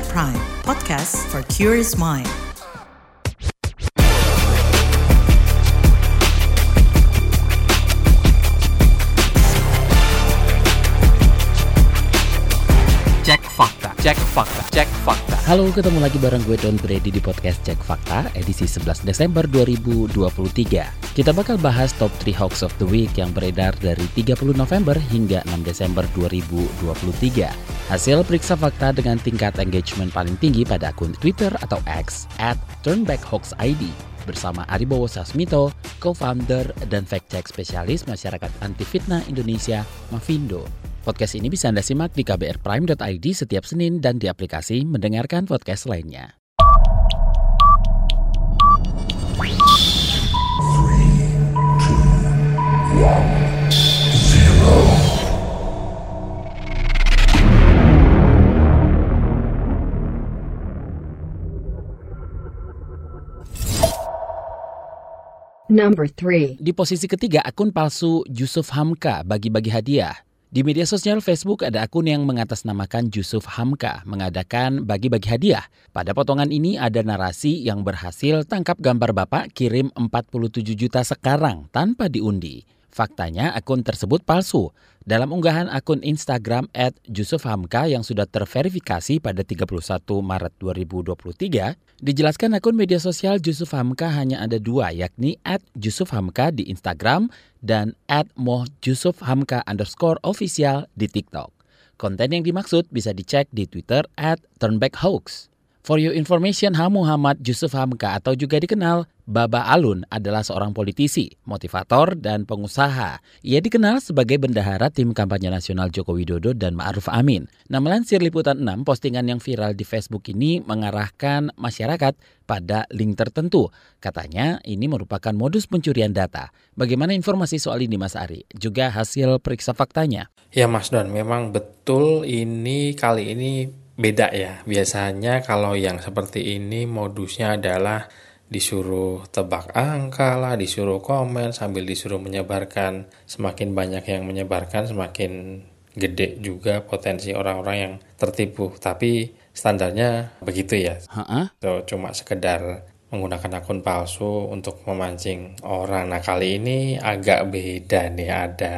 KBR Prime, podcast for curious mind. Cek Fakta. Halo, ketemu lagi bareng gue Don Brady di podcast Cek Fakta edisi 11 Desember 2023. Kita bakal bahas top 3 hoax of the week yang beredar dari 30 November hingga 6 Desember 2023. Hasil periksa fakta dengan tingkat engagement paling tinggi pada akun Twitter atau X @turnbackhoaxid bersama Aribowo Sasmito, co-founder dan fact-check spesialis masyarakat anti fitnah Indonesia, Mavindo. Podcast ini bisa Anda simak di kbrprime.id setiap Senin dan di aplikasi mendengarkan podcast lainnya. Number 3. Di posisi ketiga, akun palsu Yusuf Hamka bagi-bagi hadiah. Di media sosial Facebook ada akun yang mengatasnamakan Yusuf Hamka mengadakan bagi-bagi hadiah. Pada potongan ini ada narasi yang berhasil tangkap gambar Bapak kirim 47 juta sekarang tanpa diundi. Faktanya akun tersebut palsu. Dalam unggahan akun Instagram @yusufhamka yang sudah terverifikasi pada 31 Maret 2023, dijelaskan akun media sosial Yusuf Hamka hanya ada dua, yakni @yusufhamka di Instagram dan @mohyusufhamka_official di TikTok. Konten yang dimaksud bisa dicek di Twitter @turnbackhoax. For your information, Muhammad Yusuf Hamka atau juga dikenal Baba Alun adalah seorang politisi, motivator, dan pengusaha. Ia dikenal sebagai bendahara tim kampanye nasional Joko Widodo dan Ma'ruf Amin. Nah, melansir Liputan 6, postingan yang viral di Facebook ini mengarahkan masyarakat pada link tertentu. Katanya ini merupakan modus pencurian data. Bagaimana informasi soal ini, Mas Ari? Juga hasil periksa faktanya. Ya Mas Don, memang betul ini kali ini beda ya. Biasanya kalau yang seperti ini modusnya adalah disuruh tebak angka lah, disuruh komen sambil disuruh menyebarkan. Semakin banyak yang menyebarkan, semakin gede juga potensi orang-orang yang tertipu. Tapi standarnya begitu ya. Cuma sekedar menggunakan akun palsu untuk memancing orang. Nah, kali ini agak beda nih, ada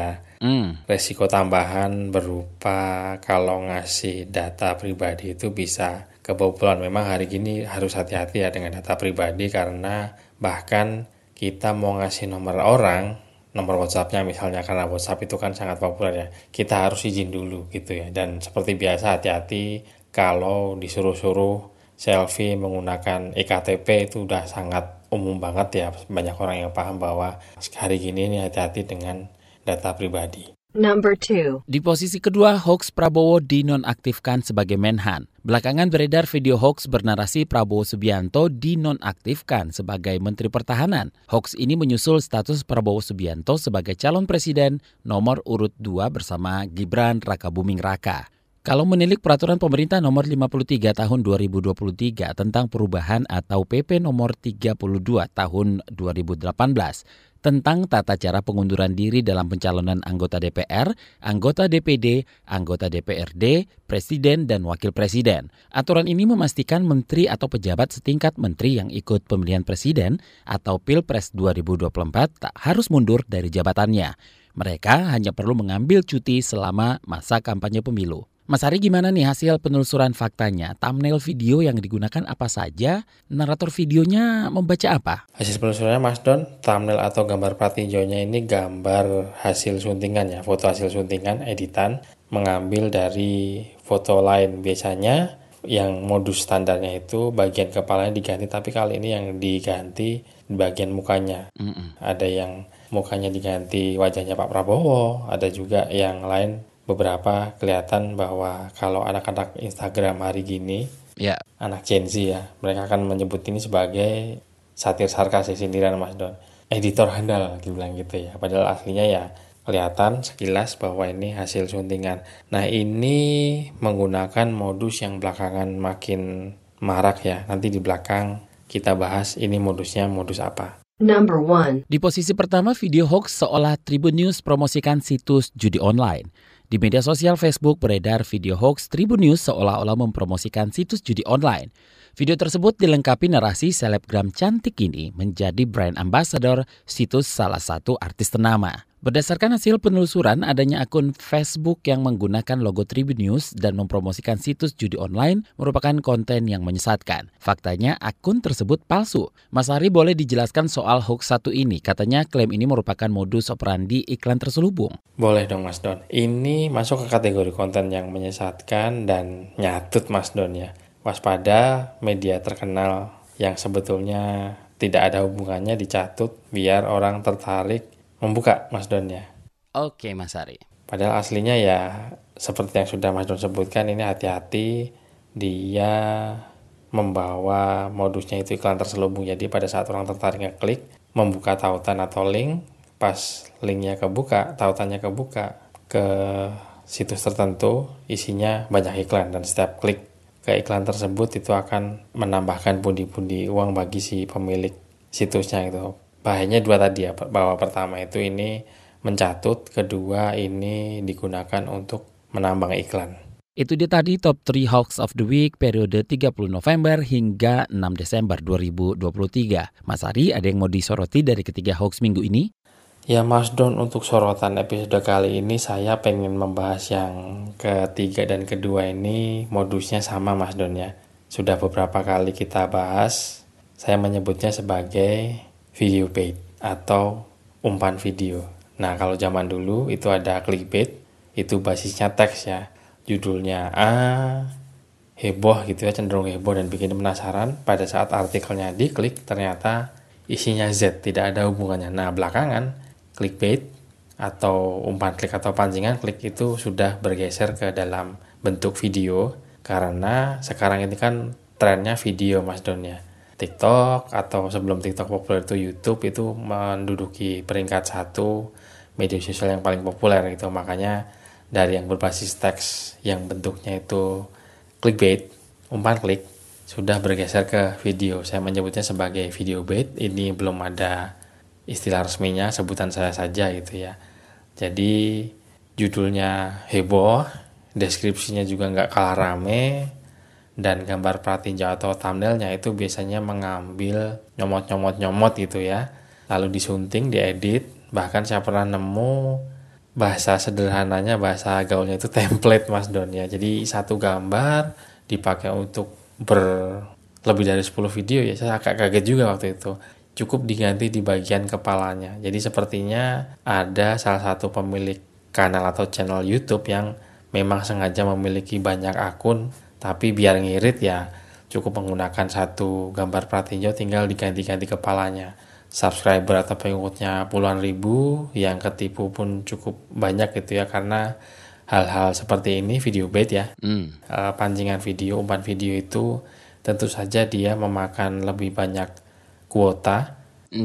resiko tambahan berupa kalau ngasih data pribadi itu bisa kebobolan. Memang hari ini harus hati-hati ya dengan data pribadi, karena bahkan kita mau ngasih nomor orang, nomor WhatsApp-nya misalnya, karena WhatsApp itu kan sangat populer ya, kita harus izin dulu gitu ya. Dan seperti biasa hati-hati kalau disuruh-suruh selfie menggunakan eKTP, itu udah sangat umum banget ya. Banyak orang yang paham bahwa hari ini ini hati-hati dengan data pribadi. Number 2. Di posisi kedua, hoax Prabowo dinonaktifkan sebagai Menhan. Belakangan beredar video hoax bernarasi Prabowo Subianto dinonaktifkan sebagai Menteri Pertahanan. Hoax ini menyusul status Prabowo Subianto sebagai calon presiden nomor urut 2 bersama Gibran Rakabuming Raka. Kalau menilik peraturan pemerintah nomor 53 tahun 2023 tentang perubahan atau PP nomor 32 tahun 2018 tentang tata cara pengunduran diri dalam pencalonan anggota DPR, anggota DPD, anggota DPRD, presiden, dan wakil presiden. Aturan ini memastikan menteri atau pejabat setingkat menteri yang ikut pemilihan presiden atau Pilpres 2024 tak harus mundur dari jabatannya. Mereka hanya perlu mengambil cuti selama masa kampanye pemilu. Mas Ari, gimana nih hasil penelusuran faktanya? Thumbnail video yang digunakan apa saja? Narator videonya membaca apa? Hasil penelusurannya Mas Don, thumbnail atau gambar pratinjonya ini gambar hasil suntingan ya, foto hasil suntingan, editan, mengambil dari foto lain. Biasanya yang modus standarnya itu bagian kepalanya diganti, tapi kali ini yang diganti bagian mukanya. Ada yang mukanya diganti wajahnya Pak Prabowo, ada juga yang lain. Beberapa kelihatan bahwa kalau anak-anak Instagram hari gini, anak Gen Z ya, mereka akan menyebut ini sebagai satir sarkas, sindiran Mas Don. Editor handal dibilang gitu ya. Padahal aslinya ya kelihatan sekilas bahwa ini hasil suntingan. Nah, ini menggunakan modus yang belakangan makin marak ya. Nanti di belakang kita bahas ini modusnya modus apa. Number 1. Di posisi pertama, video hoax seolah Tribun News promosikan situs judi online. Di media sosial Facebook beredar video hoax Tribun News seolah-olah mempromosikan situs judi online. Video tersebut dilengkapi narasi selebgram cantik ini menjadi brand ambassador situs salah satu artis ternama. Berdasarkan hasil penelusuran, adanya akun Facebook yang menggunakan logo Tribun News dan mempromosikan situs judi online merupakan konten yang menyesatkan. Faktanya, akun tersebut palsu. Mas Ari, boleh dijelaskan soal hoax satu ini? Katanya klaim ini merupakan modus operandi iklan terselubung. Boleh dong Mas Don. Ini masuk ke kategori konten yang menyesatkan dan nyatut Mas Don ya. Waspada media terkenal yang sebetulnya tidak ada hubungannya dicatut biar orang tertarik membuka Mas Don ya. Oke Mas Ari. Padahal aslinya ya seperti yang sudah Mas Don sebutkan, ini hati-hati, dia membawa modusnya itu iklan terselubung. Jadi pada saat orang tertarik ngeklik, membuka tautan atau link, pas linknya kebuka, tautannya kebuka ke situs tertentu, isinya banyak iklan, dan setiap klik ke iklan tersebut itu akan menambahkan pundi-pundi uang bagi si pemilik situsnya itu. Bahayanya dua tadi ya, bahwa pertama itu ini mencatut, kedua ini digunakan untuk menambang iklan. Itu dia tadi top 3 hoax of the week periode 30 November hingga 6 Desember 2023. Mas Ari, ada yang mau disoroti dari ketiga hoax minggu ini? Ya Mas Don, untuk sorotan episode kali ini saya pengen membahas yang ketiga dan kedua ini modusnya sama Mas Don ya. Sudah beberapa kali kita bahas, saya menyebutnya sebagai video bait atau umpan video. Nah, kalau zaman dulu itu ada clickbait, itu basisnya teks ya. Judulnya A, heboh gitu ya, cenderung heboh dan bikin penasaran. Pada saat artikelnya diklik, ternyata isinya Z, tidak ada hubungannya. Nah, belakangan clickbait atau umpan klik atau pancingan klik itu sudah bergeser ke dalam bentuk video. Karena sekarang ini kan trennya video Mas Don ya. TikTok atau sebelum TikTok populer itu YouTube itu menduduki peringkat 1 media sosial yang paling populer gitu. Makanya dari yang berbasis teks yang bentuknya itu clickbait, umpan klik, sudah bergeser ke video. Saya menyebutnya sebagai video bait. Ini belum ada istilah resminya, sebutan saya saja gitu ya. Jadi judulnya heboh, deskripsinya juga nggak kalah rame, dan gambar pratinjau atau thumbnailnya itu biasanya mengambil nyomot gitu ya, lalu disunting, diedit. Bahkan saya pernah nemu bahasa sederhananya, bahasa gaulnya itu template Mas Don ya. Jadi satu gambar dipakai untuk lebih dari 10 video ya. Saya agak kaget juga waktu itu. Cukup diganti di bagian kepalanya. Jadi sepertinya ada salah satu pemilik kanal atau channel YouTube yang memang sengaja memiliki banyak akun, tapi biar ngirit ya cukup menggunakan satu gambar pratinjau, tinggal diganti-ganti kepalanya. Subscriber atau pengikutnya puluhan ribu, yang ketipu pun cukup banyak gitu ya, karena hal-hal seperti ini video bait ya. Pancingan video, umpan video itu tentu saja dia memakan lebih banyak kuota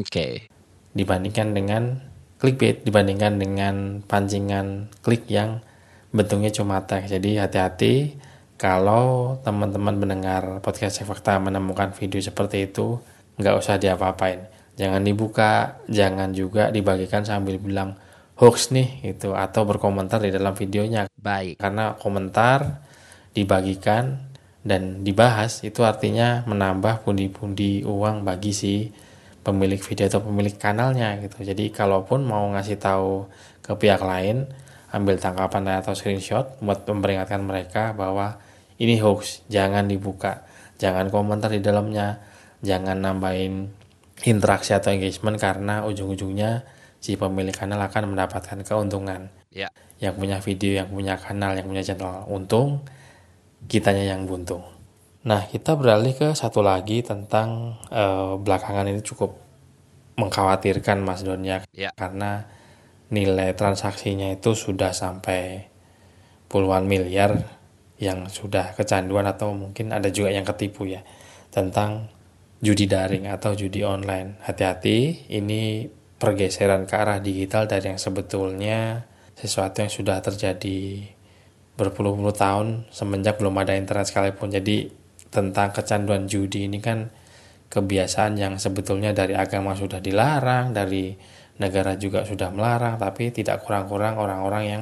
dibandingkan dengan clickbait, dibandingkan dengan pancingan klik yang bentuknya cuma teks. Jadi hati-hati kalau teman-teman mendengar podcast Cek Fakta menemukan video seperti itu, nggak usah diapa-apain. Jangan dibuka, jangan juga dibagikan sambil bilang hoax nih gitu, atau berkomentar di dalam videonya. Baik. Karena komentar, dibagikan, dan dibahas itu artinya menambah pundi-pundi uang bagi si pemilik video atau pemilik kanalnya gitu. Jadi kalaupun mau ngasih tahu ke pihak lain, ambil tangkapan atau screenshot buat memperingatkan mereka bahwa ini hoax, jangan dibuka, jangan komentar di dalamnya, jangan nambahin interaksi atau engagement, karena ujung-ujungnya si pemilik kanal akan mendapatkan keuntungan. Ya. Yang punya video, yang punya kanal, yang punya channel untung, kitanya yang buntung. Nah, kita beralih ke satu lagi tentang belakangan ini cukup mengkhawatirkan Mas Donya, karena nilai transaksinya itu sudah sampai puluhan miliar yang sudah kecanduan atau mungkin ada juga yang ketipu ya, tentang judi daring atau judi online. Hati-hati, ini pergeseran ke arah digital dari yang sebetulnya sesuatu yang sudah terjadi berpuluh-puluh tahun semenjak belum ada internet sekalipun. Jadi tentang kecanduan judi ini kan kebiasaan yang sebetulnya dari agama sudah dilarang, dari negara juga sudah melarang, tapi tidak kurang-kurang orang-orang yang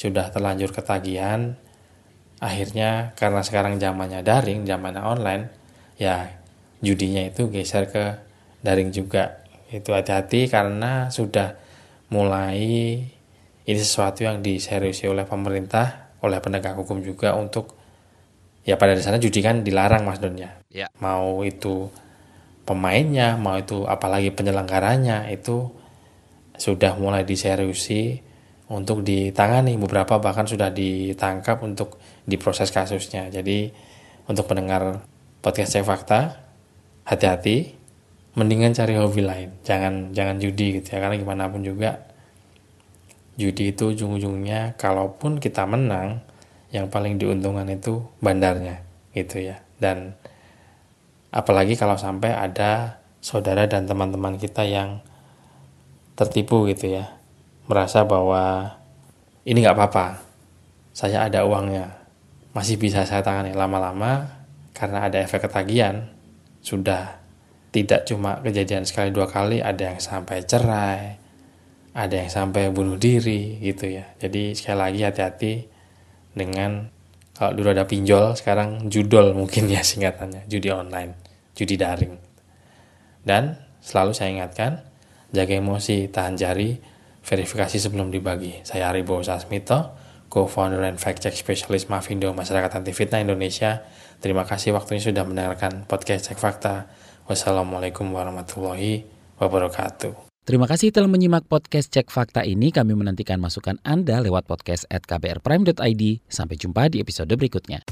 sudah terlanjur ketagihan, akhirnya karena sekarang zamannya daring, zamannya online, ya judinya itu geser ke daring juga. Itu hati-hati karena sudah mulai ini sesuatu yang diseriusi oleh pemerintah, oleh penegak hukum juga untuk, ya pada dasarnya judi kan dilarang Mas Don ya. Mau itu pemainnya, mau itu apalagi penyelenggaranya, itu sudah mulai diseriusi untuk ditangani. Beberapa bahkan sudah ditangkap untuk diproses kasusnya. Jadi untuk pendengar podcast Cek Fakta, hati-hati, mendingan cari hobi lain, jangan judi gitu ya, karena gimana pun juga judi itu ujung-ujungnya kalaupun kita menang, yang paling diuntungkan itu bandarnya gitu ya. Dan apalagi kalau sampai ada saudara dan teman-teman kita yang tertipu gitu ya, merasa bahwa ini nggak apa-apa, saya ada uangnya, masih bisa saya tangani. Lama-lama karena ada efek ketagihan, sudah tidak cuma kejadian sekali dua kali, ada yang sampai cerai, ada yang sampai bunuh diri gitu ya. Jadi sekali lagi hati-hati dengan, kalau dulu ada pinjol, sekarang judol mungkin ya singkatannya, judi online, judi daring. Dan selalu saya ingatkan, jaga emosi, tahan jari, verifikasi sebelum dibagi. Saya Aribo Sasmito, co-founder and fact-check specialist Mavindo Masyarakat Anti Fitnah Indonesia. Terima kasih waktunya sudah mendengarkan podcast Cek Fakta. Wassalamualaikum warahmatullahi wabarakatuh. Terima kasih telah menyimak podcast Cek Fakta ini. Kami menantikan masukan Anda lewat podcast@kbrprime.id. Sampai jumpa di episode berikutnya.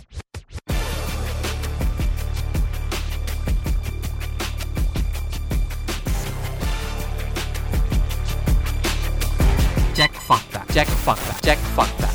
Cek Fakta, Cek Fakta, Cek Fakta.